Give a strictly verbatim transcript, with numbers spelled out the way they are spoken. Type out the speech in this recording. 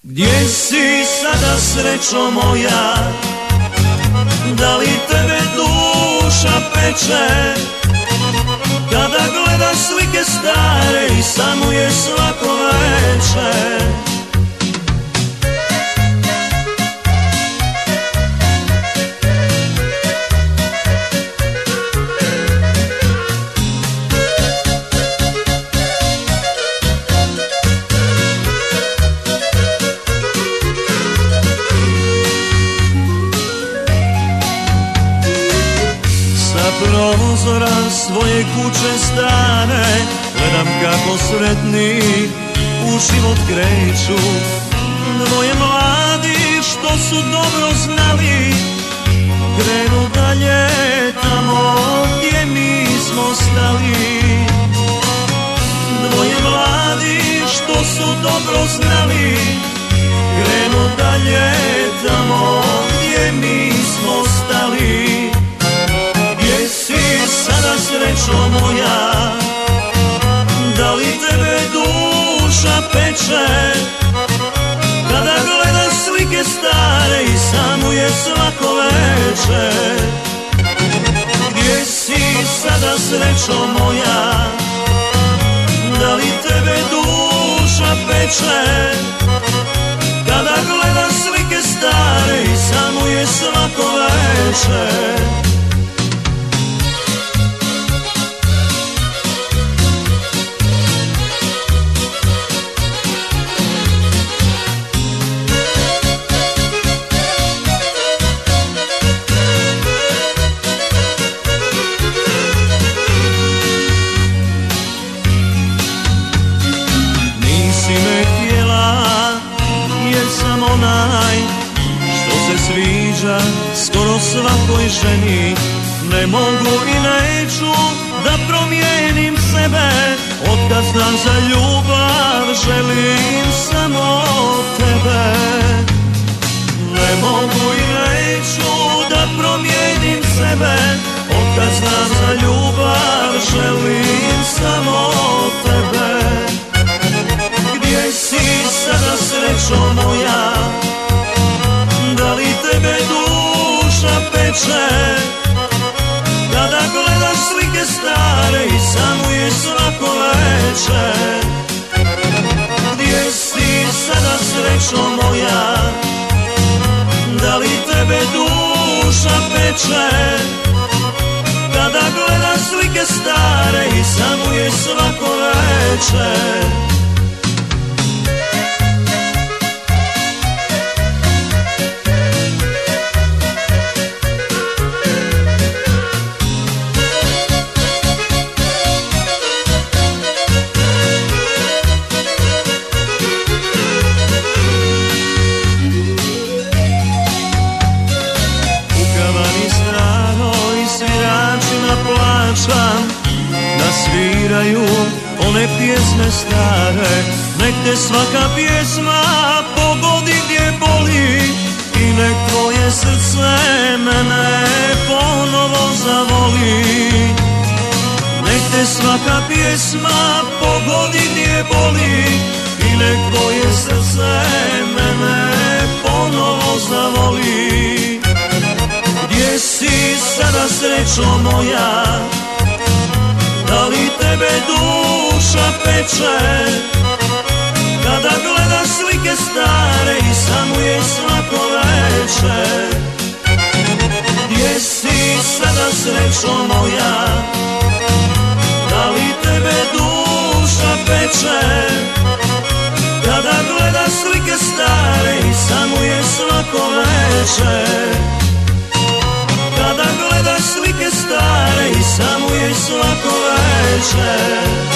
Gdje si sada, srećo moja? Da li tebe duša peče? Kada gledaš slike stare i sanuje svako veče. Prozora svoje kuće stane gledam kako sretni u život kreću. Dvoje mladi što su dobro znali krenu dalje tamo gdje mi smo stali. Dvoje mladi što su dobro znali krenu dalje tamo gdje mi smo stali. Sada, srećo moja, da li tebe duša peče? Kada gledaš slike stare i sanuje svako veče. Gdje si sada, srećo moja, da li tebe duša peče? Kada gledaš slike stare i sanuje svako veče. Onaj što se sviđa skoro svakoj ženi. Ne mogu i neću da promijenim sebe. Otkad znam za ljubav želim samo tebe. Ne mogu i neću da promijenim sebe. Otkad znam za ljubav želim samo tebe. Gdje si sada, srećo moja? Da li tebe duša peče? Kada gledaš slike stare i sanuje svako veče. Gdje si sada, srećo moja? Da li tebe duša peče? Kada gledaš slike stare i sanuje svako veče. Da sviraju one pjesme stare. Nek te svaka pjesma pogodi gdje boli i nek tvoje srce mene ponovo zavoli. Nek te svaka pjesma pogodi gdje boli i nek tvoje srce mene ponovo zavoli. Gdje si sada, srećo moja? Da li tebe duša peče? Kada gledaš slike stare i sanuje svako veče. Gdje si sada, srećo moja? Da li tebe duša peče? Kada gledaš slike stare i sanuje svako veče. Kada gledaš slike stare i sanuje svako veče.